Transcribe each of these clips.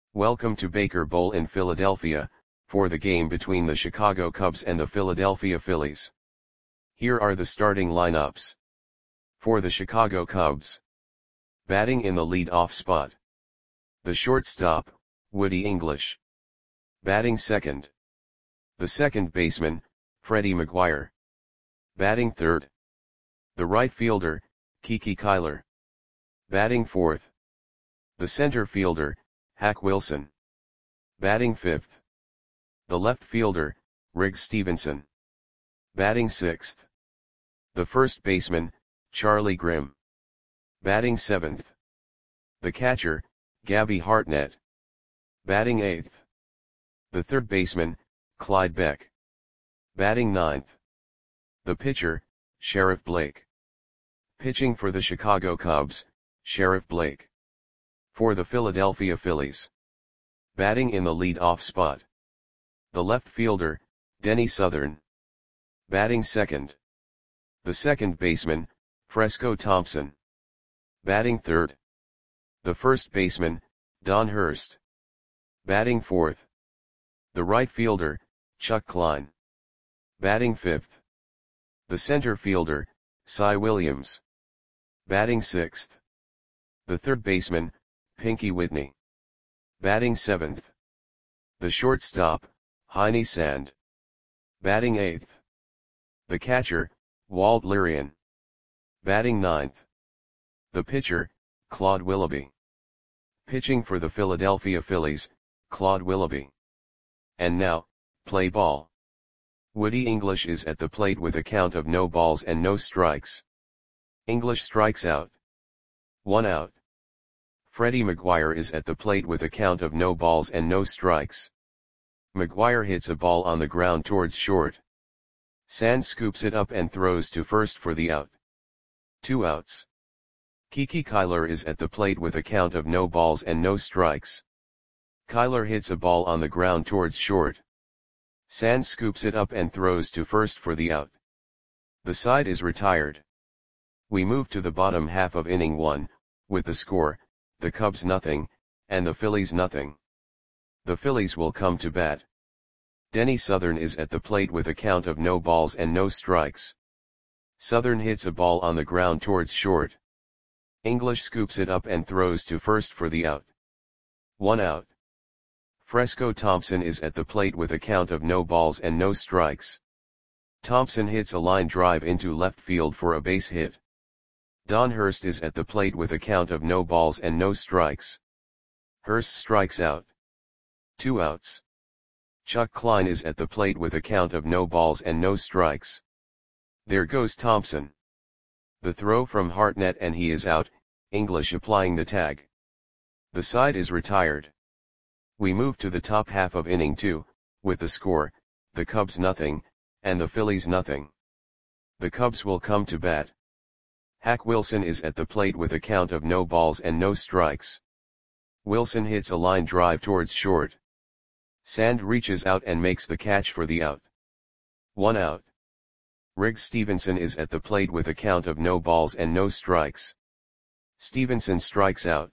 Welcome to Baker Bowl in Philadelphia, for the game between the Chicago Cubs and the Philadelphia Phillies. Here are the starting lineups. For the Chicago Cubs. Batting in the lead-off spot. The shortstop, Woody English. Batting second. The second baseman, Freddie McGuire. Batting third. The right fielder, Kiki Kyler. Batting fourth. The center fielder, Hack Wilson. Batting fifth. The left fielder, Riggs Stephenson. Batting sixth. The first baseman, Charlie Grimm. Batting seventh. The catcher, Gabby Hartnett. Batting eighth. The third baseman, Clyde Beck. Batting ninth. The pitcher, Sheriff Blake. Pitching for the Chicago Cubs, Sheriff Blake. For the Philadelphia Phillies. Batting in the lead-off spot. The left fielder, Denny Southern. Batting second. The second baseman, Fresco Thompson. Batting third. The first baseman, Don Hurst. Batting fourth. The right fielder, Chuck Klein. Batting fifth. The center fielder, Cy Williams. Batting sixth. The third baseman, Pinky Whitney. Batting seventh. The shortstop, Heine Sand. Batting eighth. The catcher, Walt Lirian. Batting ninth. The pitcher, Claude Willoughby. Pitching for the Philadelphia Phillies, Claude Willoughby. And now, play ball. Woody English is at the plate with a count of no balls and no strikes. English strikes out. 1 out. Freddie McGuire is at the plate with a count of no balls and no strikes. McGuire hits a ball on the ground towards short. Sand scoops it up and throws to first for the out. 2 outs. Kiki Kyler is at the plate with a count of no balls and no strikes. Kyler hits a ball on the ground towards short. Sand scoops it up and throws to first for the out. The side is retired. We move to the bottom half of inning 1, with the score, the Cubs nothing, and the Phillies nothing. The Phillies will come to bat. Denny Southern is at the plate with a count of no balls and no strikes. Southern hits a ball on the ground towards short. English scoops it up and throws to first for the out. 1 out. Fresco Thompson is at the plate with a count of no balls and no strikes. Thompson hits a line drive into left field for a base hit. Don Hurst is at the plate with a count of no balls and no strikes. Hurst strikes out. 2 outs. Chuck Klein is at the plate with a count of no balls and no strikes. There goes Thompson. The throw from Hartnett and he is out, English applying the tag. The side is retired. We move to the top half of inning 2, with the score, the Cubs nothing, and the Phillies nothing. The Cubs will come to bat. Hack Wilson is at the plate with a count of no balls and no strikes. Wilson hits a line drive towards short. Sand reaches out and makes the catch for the out. 1 out. Riggs Stephenson is at the plate with a count of no balls and no strikes. Stephenson strikes out.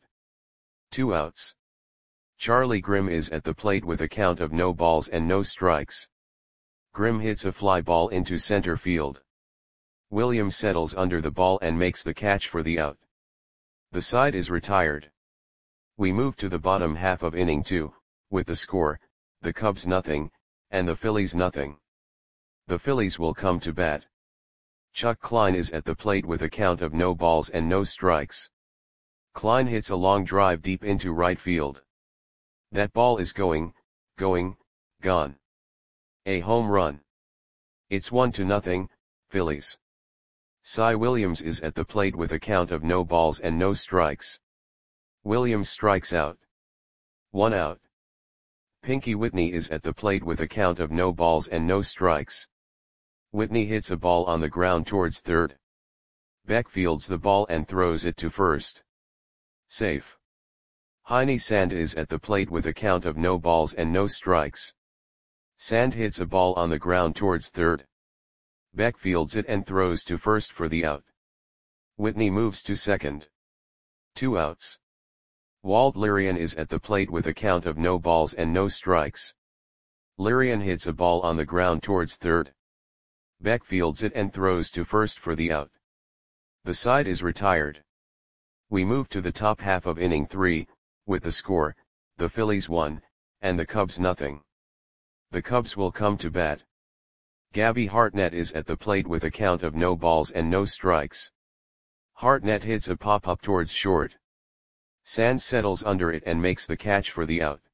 2 outs. Charlie Grimm is at the plate with a count of no balls and no strikes. Grimm hits a fly ball into center field. Williams settles under the ball and makes the catch for the out. The side is retired. We move to the bottom half of inning 2, with the score, the Cubs nothing, and the Phillies nothing. The Phillies will come to bat. Chuck Klein is at the plate with a count of no balls and no strikes. Klein hits a long drive deep into right field. That ball is going, gone. A home run. It's 1-0, Phillies. Cy Williams is at the plate with a count of no balls and no strikes. Williams strikes out. 1 out. Pinky Whitney is at the plate with a count of no balls and no strikes. Whitney hits a ball on the ground towards third. Beck fields the ball and throws it to first. Safe. Heine Sand is at the plate with a count of no balls and no strikes. Sand hits a ball on the ground towards third. Beck fields it and throws to first for the out. Whitney moves to second. 2 outs. Walt Lirian is at the plate with a count of no balls and no strikes. Lirian hits a ball on the ground towards third. Beck fields it and throws to first for the out. The side is retired. We move to the top half of inning 3, with the score, the Phillies 1, and the Cubs nothing. The Cubs will come to bat. Gabby Hartnett is at the plate with a count of no balls and no strikes. Hartnett hits a pop-up towards short. Sands settles under it and makes the catch for the out.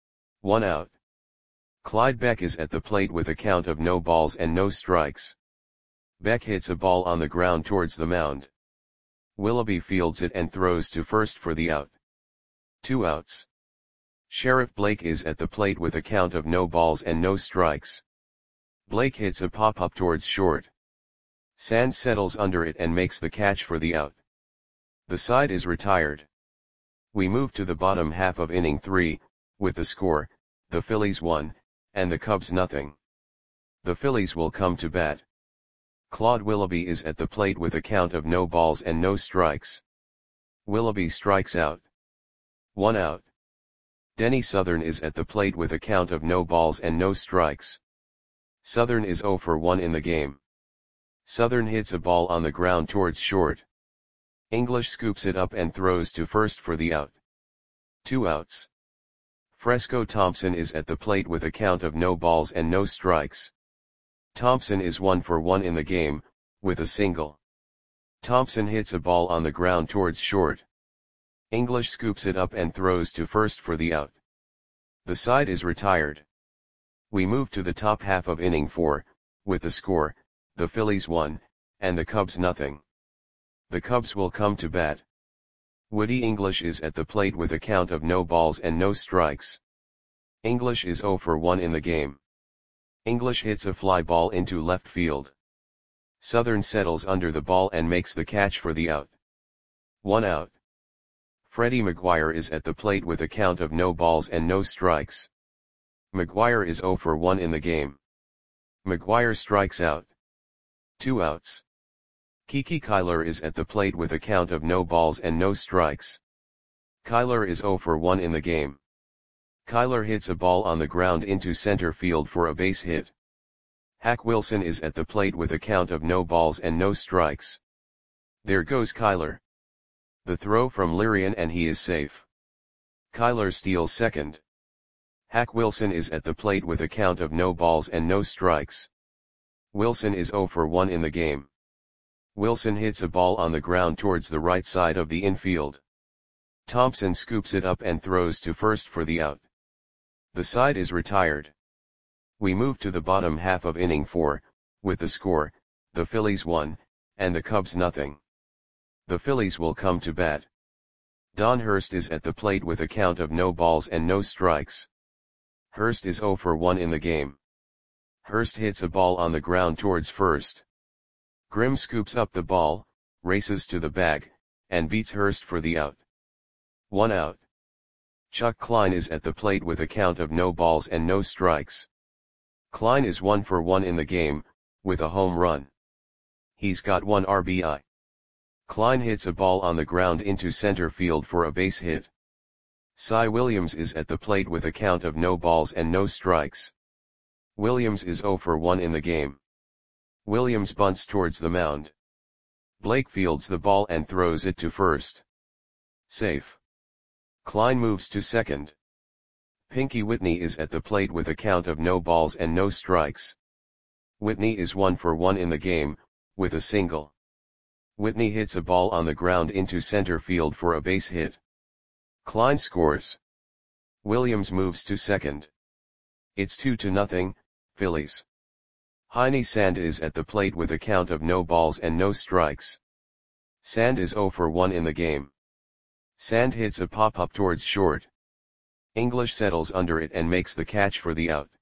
1 out. Clyde Beck is at the plate with a count of no balls and no strikes. Beck hits a ball on the ground towards the mound. Willoughby fields it and throws to first for the out. 2 outs. Sheriff Blake is at the plate with a count of no balls and no strikes. Blake hits a pop-up towards short. Sands settles under it and makes the catch for the out. The side is retired. We move to the bottom half of inning 3, with the score, the Phillies 1, and the Cubs nothing. The Phillies will come to bat. Claude Willoughby is at the plate with a count of no balls and no strikes. Willoughby strikes out. 1 out. Denny Southern is at the plate with a count of no balls and no strikes. Southern is 0 for 1 in the game. Southern hits a ball on the ground towards short. English scoops it up and throws to first for the out. 2 outs. Fresco Thompson is at the plate with a count of no balls and no strikes. Thompson is 1 for 1 in the game, with a single. Thompson hits a ball on the ground towards short. English scoops it up and throws to first for the out. The side is retired. We move to the top half of inning 4, with the score, the Phillies 1, and the Cubs nothing. The Cubs will come to bat. Woody English is at the plate with a count of no balls and no strikes. English is 0 for 1 in the game. English hits a fly ball into left field. Southern settles under the ball and makes the catch for the out. 1 out. Freddie McGuire is at the plate with a count of no balls and no strikes. McGuire is 0 for 1 in the game. McGuire strikes out. 2 outs. Kiki Kyler is at the plate with a count of no balls and no strikes. Kyler is 0 for 1 in the game. Kyler hits a ball on the ground into center field for a base hit. Hack Wilson is at the plate with a count of no balls and no strikes. There goes Kyler. The throw from Lirian and he is safe. Kyler steals second. Hack Wilson is at the plate with a count of no balls and no strikes. Wilson is 0 for 1 in the game. Wilson hits a ball on the ground towards the right side of the infield. Thompson scoops it up and throws to first for the out. The side is retired. We move to the bottom half of inning 4, with the score, the Phillies 1, and the Cubs nothing. The Phillies will come to bat. Don Hurst is at the plate with a count of no balls and no strikes. Hurst is 0 for 1 in the game. Hurst hits a ball on the ground towards first. Grimm scoops up the ball, races to the bag, and beats Hurst for the out. 1 out. Chuck Klein is at the plate with a count of no balls and no strikes. Klein is 1 for 1 in the game, with a home run. He's got 1 RBI. Klein hits a ball on the ground into center field for a base hit. Cy Williams is at the plate with a count of no balls and no strikes. Williams is 0 for 1 in the game. Williams bunts towards the mound. Blake fields the ball and throws it to first. Safe. Klein moves to second. Pinky Whitney is at the plate with a count of no balls and no strikes. Whitney is 1 for 1 in the game, with a single. Whitney hits a ball on the ground into center field for a base hit. Klein scores. Williams moves to second. It's 2-0, Phillies. Heine Sand is at the plate with a count of no balls and no strikes. Sand is 0 for 1 in the game. Sand hits a pop-up towards short. English settles under it and makes the catch for the out.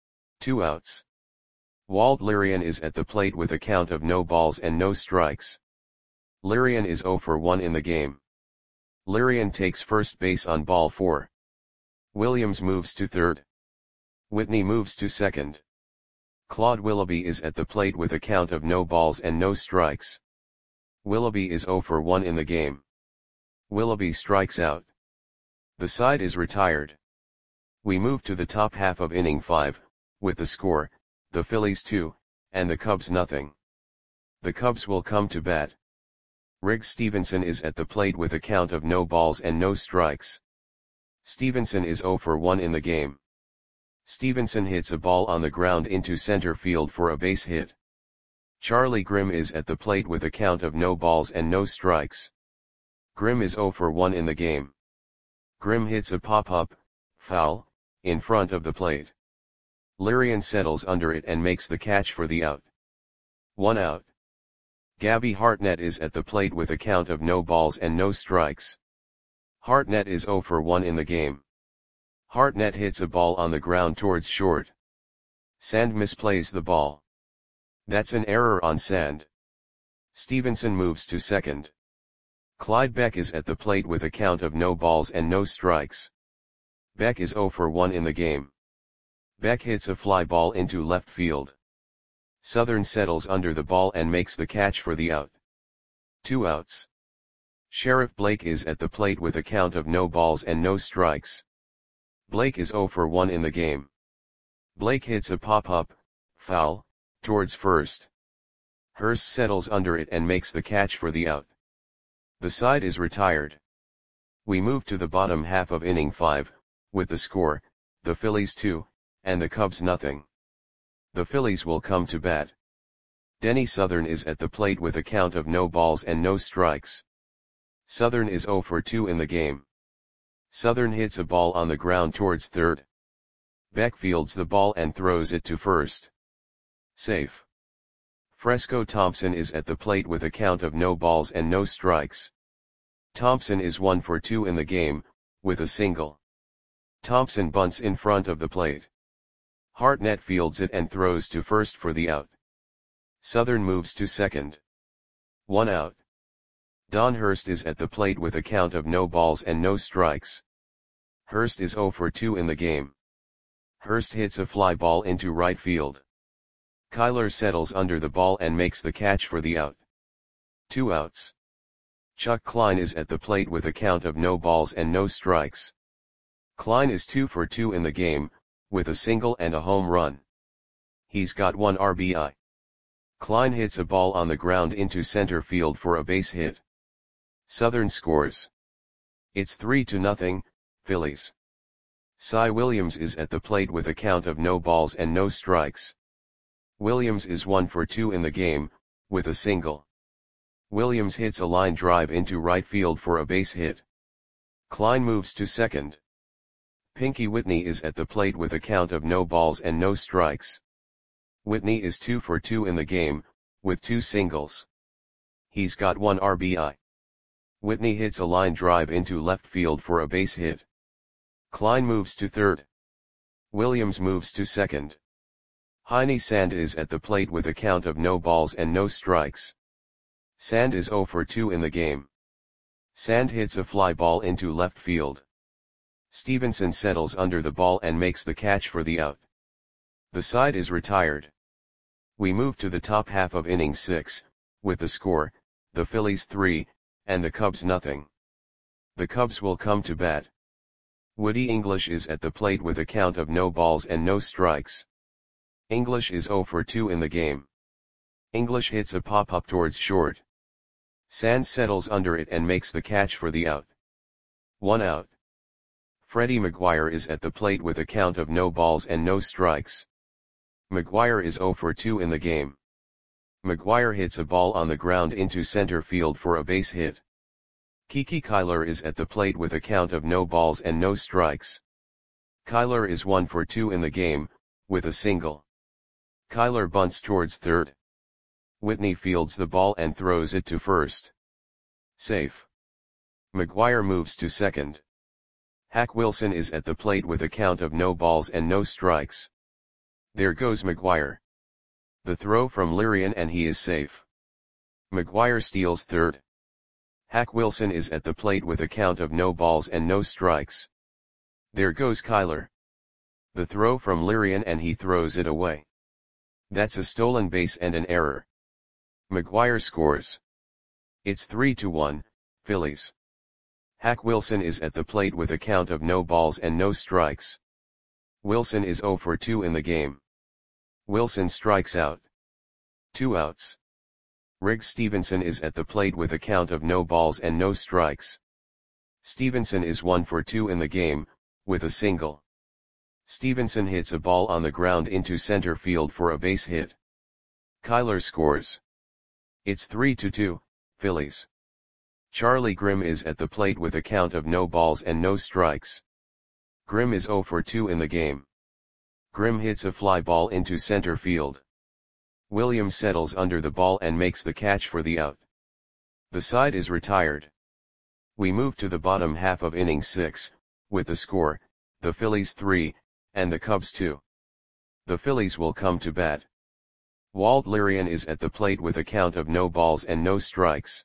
2 outs. Walt Lirian is at the plate with a count of no balls and no strikes. Lirian is 0 for 1 in the game. Lirian takes first base on ball 4. Williams moves to third. Whitney moves to second. Claude Willoughby is at the plate with a count of no balls and no strikes. Willoughby is 0 for 1 in the game. Willoughby strikes out. The side is retired. We move to the top half of inning 5, with the score, the Phillies 2, and the Cubs nothing. The Cubs will come to bat. Riggs Stephenson is at the plate with a count of no balls and no strikes. Stephenson is 0 for 1 in the game. Stephenson hits a ball on the ground into center field for a base hit. Charlie Grimm is at the plate with a count of no balls and no strikes. Grimm is 0 for 1 in the game. Grimm hits a pop-up, foul, in front of the plate. Lirian settles under it and makes the catch for the out. 1 out. Gabby Hartnett is at the plate with a count of no balls and no strikes. Hartnett is 0 for 1 in the game. Hartnett hits a ball on the ground towards short. Sand misplays the ball. That's an error on Sand. Stephenson moves to second. Clyde Beck is at the plate with a count of no balls and no strikes. Beck is 0 for 1 in the game. Beck hits a fly ball into left field. Southern settles under the ball and makes the catch for the out. 2 outs. Sheriff Blake is at the plate with a count of no balls and no strikes. Blake is 0 for 1 in the game. Blake hits a pop-up, foul, towards first. Hurst settles under it and makes the catch for the out. The side is retired. We move to the bottom half of inning 5, with the score, the Phillies 2, and the Cubs nothing. The Phillies will come to bat. Denny Southern is at the plate with a count of no balls and no strikes. Southern is 0 for 2 in the game. Southern hits a ball on the ground towards third. Beck fields the ball and throws it to first. Safe. Fresco Thompson is at the plate with a count of no balls and no strikes. Thompson is 1 for 2 in the game, with a single. Thompson bunts in front of the plate. Hartnett fields it and throws to first for the out. Southern moves to second. 1 out. Don Hurst is at the plate with a count of no balls and no strikes. Hurst is 0 for 2 in the game. Hurst hits a fly ball into right field. Kyler settles under the ball and makes the catch for the out. 2 outs. Chuck Klein is at the plate with a count of no balls and no strikes. Klein is 2 for 2 in the game, with a single and a home run. He's got 1 RBI. Klein hits a ball on the ground into center field for a base hit. Southern scores. It's 3-0, Phillies. Cy Williams is at the plate with a count of no balls and no strikes. Williams is 1 for 2 in the game, with a single. Williams hits a line drive into right field for a base hit. Klein moves to second. Pinky Whitney is at the plate with a count of no balls and no strikes. Whitney is 2 for 2 in the game, with 2 singles. He's got 1 RBI. Whitney hits a line drive into left field for a base hit. Klein moves to third. Williams moves to second. Heine Sand is at the plate with a count of no balls and no strikes. Sand is 0 for 2 in the game. Sand hits a fly ball into left field. Stephenson settles under the ball and makes the catch for the out. The side is retired. We move to the top half of inning 6, with the score, the Phillies 3, and the Cubs nothing. The Cubs will come to bat. Woody English is at the plate with a count of no balls and no strikes. English is 0 for 2 in the game. English hits a pop-up towards short. Sand settles under it and makes the catch for the out. 1 out. Freddie McGuire is at the plate with a count of no balls and no strikes. McGuire is 0 for 2 in the game. McGuire hits a ball on the ground into center field for a base hit. Kiki Kyler is at the plate with a count of no balls and no strikes. Kyler is 1 for 2 in the game, with a single. Kyler bunts towards third. Whitney fields the ball and throws it to first. Safe. McGuire moves to second. Hack Wilson is at the plate with a count of no balls and no strikes. There goes McGuire. The throw from Lirian and he is safe. McGuire steals third. Hack Wilson is at the plate with a count of no balls and no strikes. There goes Kyler. The throw from Lirian and he throws it away. That's a stolen base and an error. McGuire scores. It's 3-1, Phillies. Hack Wilson is at the plate with a count of no balls and no strikes. Wilson is 0 for 2 in the game. Wilson strikes out. 2 outs. Riggs Stevenson is at the plate with a count of no balls and no strikes. Stevenson is 1 for 2 in the game, with a single. Stevenson hits a ball on the ground into center field for a base hit. Kyler scores. It's 3-2, Phillies. Charlie Grimm is at the plate with a count of no balls and no strikes. Grimm is 0 for 2 in the game. Grimm hits a fly ball into center field. Williams settles under the ball and makes the catch for the out. The side is retired. We move to the bottom half of inning 6, with the score, the Phillies 3, and the Cubs 2. The Phillies will come to bat. Walt Lirian is at the plate with a count of no balls and no strikes.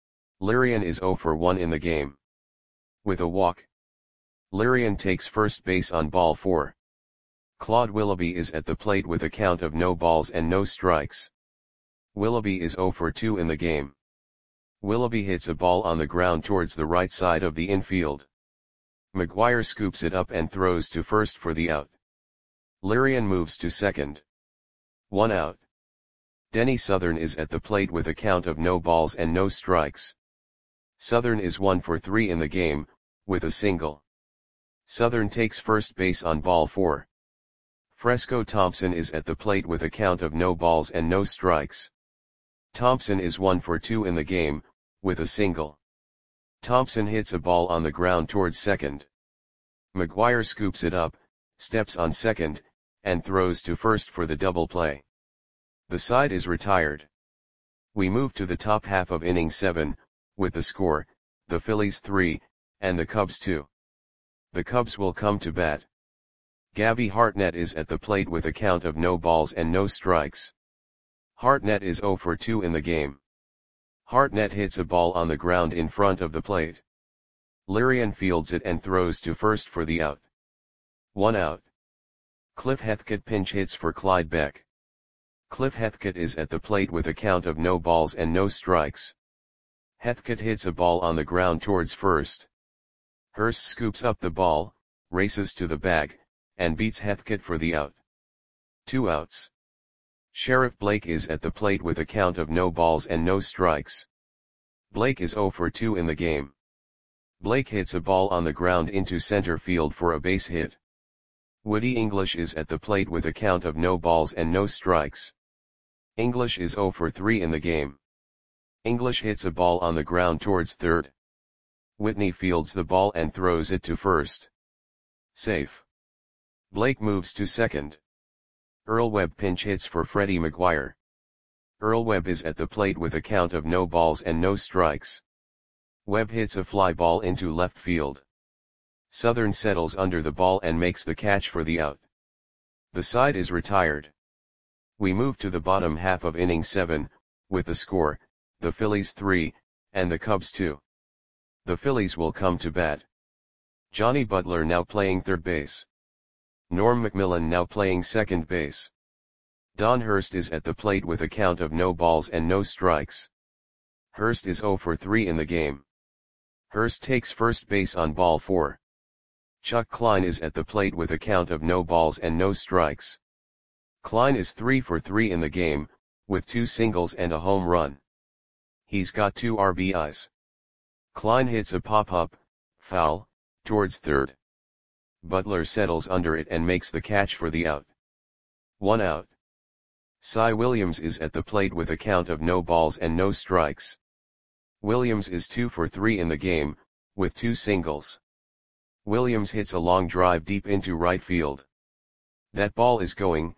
Lirian is 0 for 1 in the game. With a walk. Lirian takes first base on ball 4. Claude Willoughby is at the plate with a count of no balls and no strikes. Willoughby is 0 for 2 in the game. Willoughby hits a ball on the ground towards the right side of the infield. McGuire scoops it up and throws to first for the out. Lirian moves to second. 1 out. Denny Southern is at the plate with a count of no balls and no strikes. Southern is 1 for 3 in the game, with a single. Southern takes first base on ball 4. Fresco Thompson is at the plate with a count of no balls and no strikes. Thompson is 1 for 2 in the game, with a single. Thompson hits a ball on the ground towards second. McGuire scoops it up, steps on second, and throws to first for the double play. The side is retired. We move to the top half of inning 7, with the score, the Phillies 3, and the Cubs 2. The Cubs will come to bat. Gabby Hartnett is at the plate with a count of no balls and no strikes. Hartnett is 0 for 2 in the game. Hartnett hits a ball on the ground in front of the plate. Lirian fields it and throws to first for the out. 1 out. Cliff Heathcote pinch hits for Clyde Beck. Cliff Heathcote is at the plate with a count of no balls and no strikes. Heathcote hits a ball on the ground towards first. Hurst scoops up the ball, races to the bag, and beats Heathcote for the out. 2 outs. Sheriff Blake is at the plate with a count of no balls and no strikes. Blake is 0 for 2 in the game. Blake hits a ball on the ground into center field for a base hit. Woody English is at the plate with a count of no balls and no strikes. English is 0 for 3 in the game. English hits a ball on the ground towards third. Whitney fields the ball and throws it to first. Safe. Blake moves to second. Earl Webb pinch hits for Freddie McGuire. Earl Webb is at the plate with a count of no balls and no strikes. Webb hits a fly ball into left field. Southern settles under the ball and makes the catch for the out. The side is retired. We move to the bottom half of inning 7, with the score, the Phillies 3, and the Cubs 2. The Phillies will come to bat. Johnny Butler now playing third base. Norm McMillan now playing second base. Don Hurst is at the plate with a count of no balls and no strikes. Hurst is 0 for 3 in the game. Hurst takes first base on ball 4. Chuck Klein is at the plate with a count of no balls and no strikes. Klein is 3 for 3 in the game, with 2 singles and a home run. He's got 2 RBIs. Klein hits a pop-up, foul, towards third. Butler settles under it and makes the catch for the out. 1 out. Cy Williams is at the plate with a count of no balls and no strikes. Williams is 2 for 3 in the game, with 2 singles. Williams hits a long drive deep into right field. That ball is gone.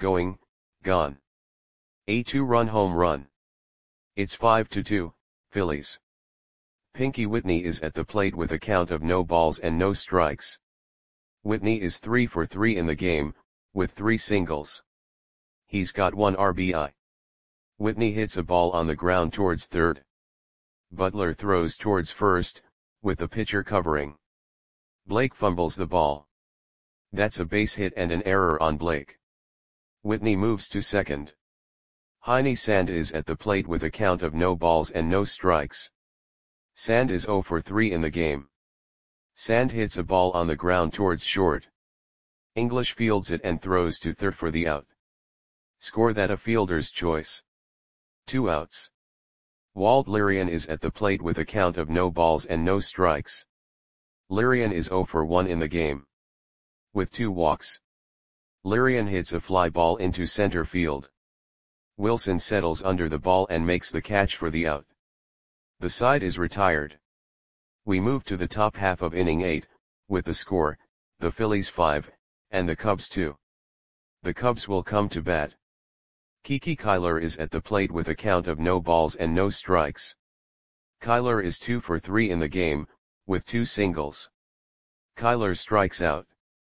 A 2-run home run. It's 5-2, Phillies. Pinky Whitney is at the plate with a count of no balls and no strikes. Whitney is 3 for 3 in the game, with 3 singles. He's got 1 RBI. Whitney hits a ball on the ground towards third. Butler throws towards first, with the pitcher covering. Blake fumbles the ball. That's a base hit and an error on Blake. Whitney moves to second. Heine Sand is at the plate with a count of no balls and no strikes. Sand is 0 for 3 in the game. Sand hits a ball on the ground towards short. English fields it and throws to third for the out. Score that a fielder's choice. 2 outs. Walt Lirian is at the plate with a count of no balls and no strikes. Lirian is 0 for 1 in the game. With 2 walks. Lirian hits a fly ball into center field. Wilson settles under the ball and makes the catch for the out. The side is retired. We move to the top half of inning 8, with the score, the Phillies 5, and the Cubs 2. The Cubs will come to bat. Kiki Kyler is at the plate with a count of no balls and no strikes. Kyler is 2 for 3 in the game, with 2 singles. Kyler strikes out.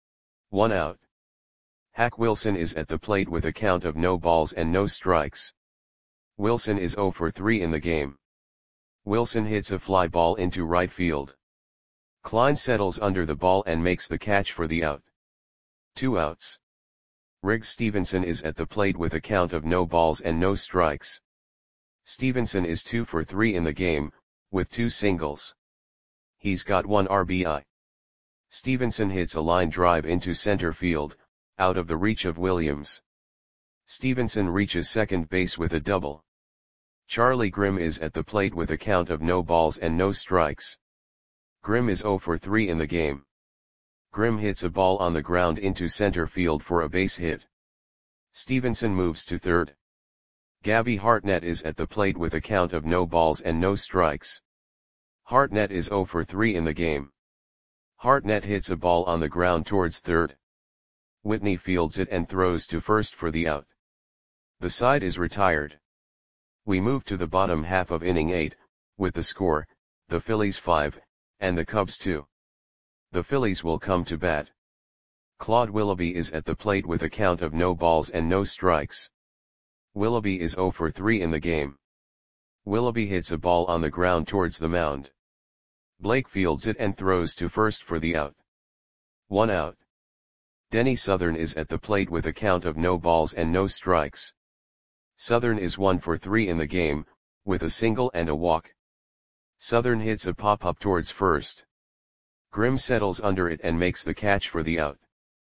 1 out. Hack Wilson is at the plate with a count of no balls and no strikes. Wilson is 0 for 3 in the game. Wilson hits a fly ball into right field. Klein settles under the ball and makes the catch for the out. 2 outs. Riggs Stevenson is at the plate with a count of no balls and no strikes. Stevenson is 2 for 3 in the game, with 2 singles. He's got 1 RBI. Stevenson hits a line drive into center field, out of the reach of Williams. Stevenson reaches second base with a double. Charlie Grimm is at the plate with a count of no balls and no strikes. Grimm is 0 for 3 in the game. Grimm hits a ball on the ground into center field for a base hit. Stevenson moves to third. Gabby Hartnett is at the plate with a count of no balls and no strikes. Hartnett is 0 for 3 in the game. Hartnett hits a ball on the ground towards third. Whitney fields it and throws to first for the out. The side is retired. We move to the bottom half of inning 8, with the score, the Phillies 5, and the Cubs 2. The Phillies will come to bat. Claude Willoughby is at the plate with a count of no balls and no strikes. Willoughby is 0 for 3 in the game. Willoughby hits a ball on the ground towards the mound. Blake fields it and throws to first for the out. 1 out. Denny Southern is at the plate with a count of no balls and no strikes. Southern is 1 for 3 in the game, with a single and a walk. Southern hits a pop-up towards first. Grimm settles under it and makes the catch for the out.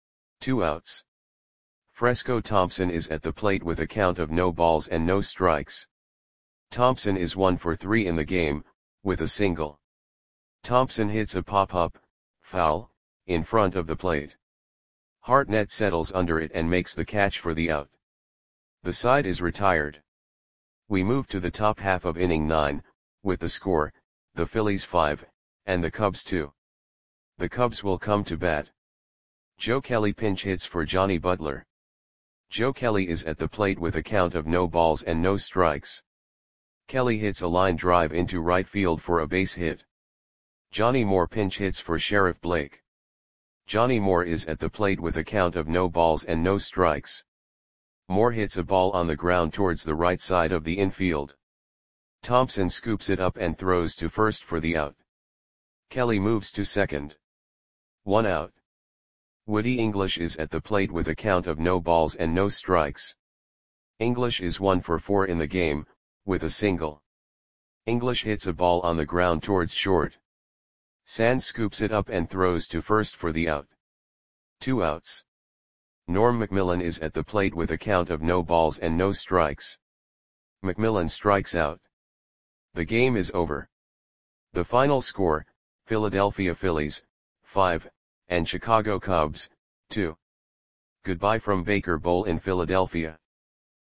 2 outs. Fresco Thompson is at the plate with a count of no balls and no strikes. Thompson is 1 for 3 in the game, with a single. Thompson hits a pop-up, foul, in front of the plate. Hartnett settles under it and makes the catch for the out. The side is retired. We move to the top half of inning 9, with the score, the Phillies 5, and the Cubs 2. The Cubs will come to bat. Joe Kelly pinch hits for Johnny Butler. Joe Kelly is at the plate with a count of no balls and no strikes. Kelly hits a line drive into right field for a base hit. Johnny Moore pinch hits for Sheriff Blake. Johnny Moore is at the plate with a count of no balls and no strikes. Moore hits a ball on the ground towards the right side of the infield. Thompson scoops it up and throws to first for the out. Kelly moves to second. 1 out. Woody English is at the plate with a count of no balls and no strikes. English is 1 for 4 in the game, with a single. English hits a ball on the ground towards short. Sand scoops it up and throws to first for the out. 2 outs. Norm McMillan is at the plate with a count of no balls and no strikes. McMillan strikes out. The game is over. The final score, Philadelphia Phillies, 5, and Chicago Cubs, 2. Goodbye from Baker Bowl in Philadelphia.